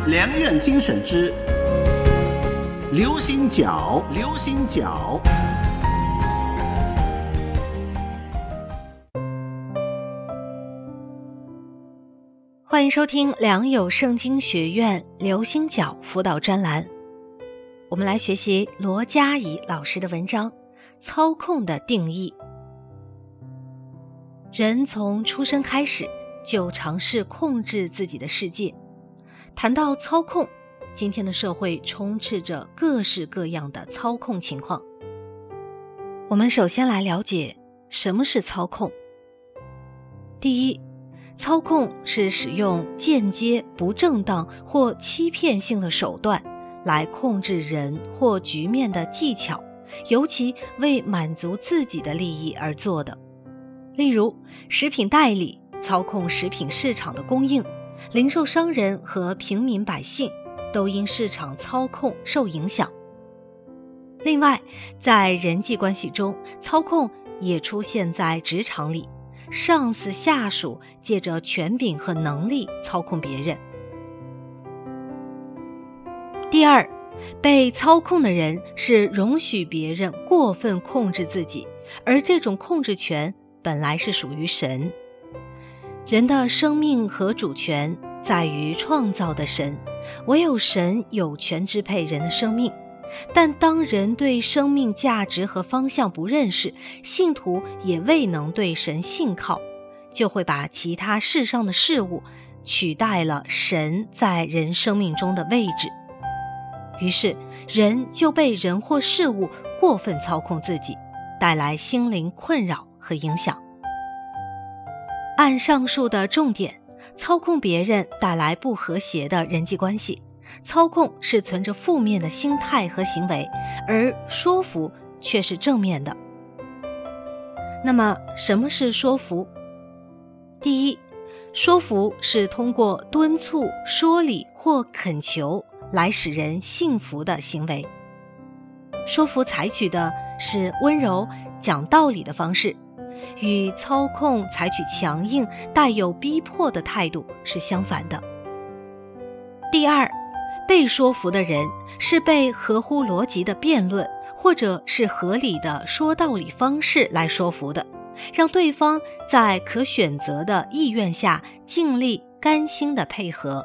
良苑精选之流星角，流星角。 欢迎收听良友圣经学院流星角辅导专栏。我们来学习罗佳怡老师的文章《操控的定义》。人从出生开始就尝试控制自己的世界。谈到操控，今天的社会充斥着各式各样的操控情况。我们首先来了解什么是操控。第一，操控是使用间接、不正当或欺骗性的手段来控制人或局面的技巧，尤其为满足自己的利益而做的。例如，食品代理操控食品市场的供应，零售商人和平民百姓都因市场操控受影响。另外，在人际关系中，操控也出现在职场里，上司下属借着权柄和能力操控别人。第二，被操控的人是容许别人过分控制自己，而这种控制权本来是属于神。人的生命和主权在于创造的神，唯有神有权支配人的生命。但当人对生命价值和方向不认识，信徒也未能对神信靠，就会把其他世上的事物取代了神在人生命中的位置。于是人就被人或事物过分操控自己，带来心灵困扰和影响。按上述的重点，操控别人带来不和谐的人际关系。操控是存着负面的心态和行为，而说服却是正面的。那么什么是说服？第一，说服是通过敦促、说理或恳求来使人信服的行为。说服采取的是温柔、讲道理的方式，与操控采取强硬、带有逼迫的态度是相反的。第二，被说服的人是被合乎逻辑的辩论或者是合理的说道理方式来说服的，让对方在可选择的意愿下尽力甘心的配合。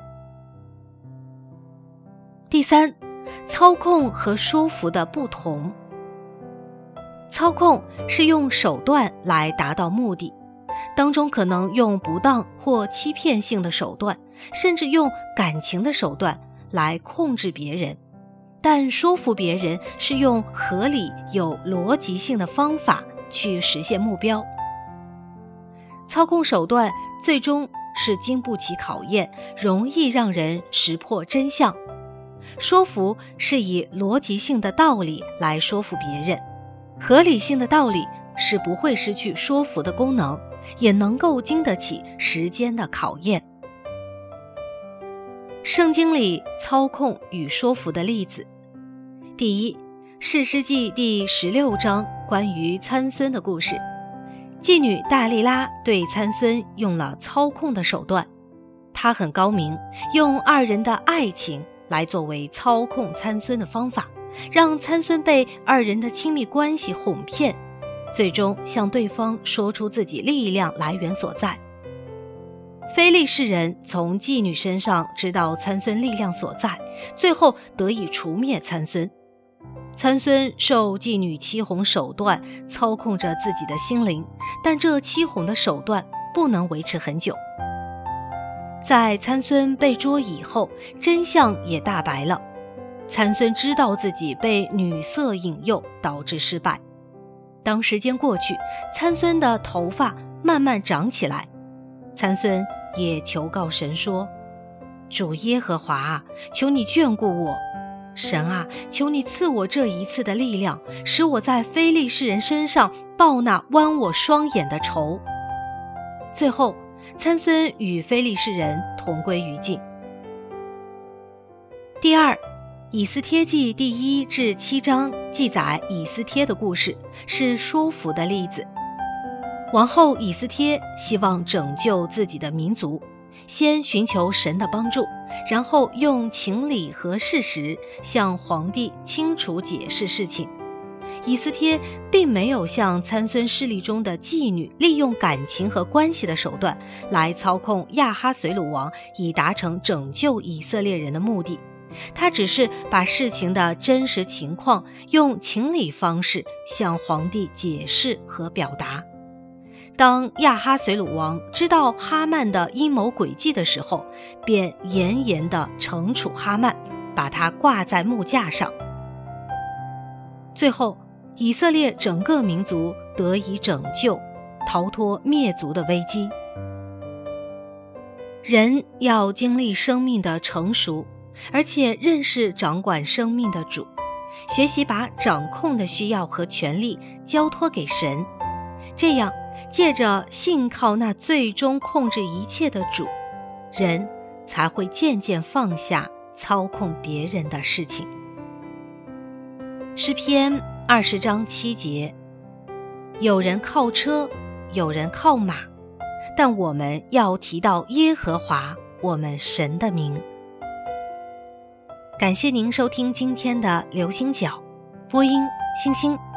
第三，操控和说服的不同。操控是用手段来达到目的，当中可能用不当或欺骗性的手段，甚至用感情的手段来控制别人，但说服别人是用合理有逻辑性的方法去实现目标。操控手段最终是经不起考验，容易让人识破真相。说服是以逻辑性的道理来说服别人，合理性的道理是不会失去说服的功能，也能够经得起时间的考验。圣经里操控与说服的例子。第一，士师记第16章关于参孙的故事。妓女大利拉对参孙用了操控的手段，她很高明，用二人的爱情来作为操控参孙的方法，让参孙被二人的亲密关系哄骗，最终向对方说出自己力量来源所在。非利士人从妓女身上知道参孙力量所在，最后得以除灭参孙。参孙受妓女欺哄手段操控着自己的心灵，但这欺哄的手段不能维持很久。在参孙被捉以后，真相也大白了。参孙知道自己被女色引诱导致失败。当时间过去，参孙的头发慢慢长起来，参孙也求告神说：主耶和华啊，求你眷顾我。神啊，求你赐我这一次的力量，使我在非利士人身上报那剜我双眼的仇。最后，参孙与非利士人同归于尽。第二，以斯帖记第1至7章记载以斯帖的故事，是说服的例子。王后以斯帖希望拯救自己的民族，先寻求神的帮助， 然后用情理和事实向皇帝清楚解释事情。以斯帖并没有像参孙势力中的妓女利用感情和关系的手段来操控亚哈随鲁王，以达成拯救以色列人的目的。他只是把事情的真实情况用情理方式向皇帝解释和表达。当亚哈随鲁王知道哈曼的阴谋诡计的时候，便严严地惩处哈曼，把他挂在木架上。最后，以色列整个民族得以拯救，逃脱灭族的危机。人要经历生命的成熟，而且认识掌管生命的主，学习把掌控的需要和权力交托给神，这样借着信靠那最终控制一切的主，人才会渐渐放下操控别人的事情。诗篇20章7节，有人靠车，有人靠马，但我们要提到耶和华我们神的名。感谢您收听今天的流星角，播音星星。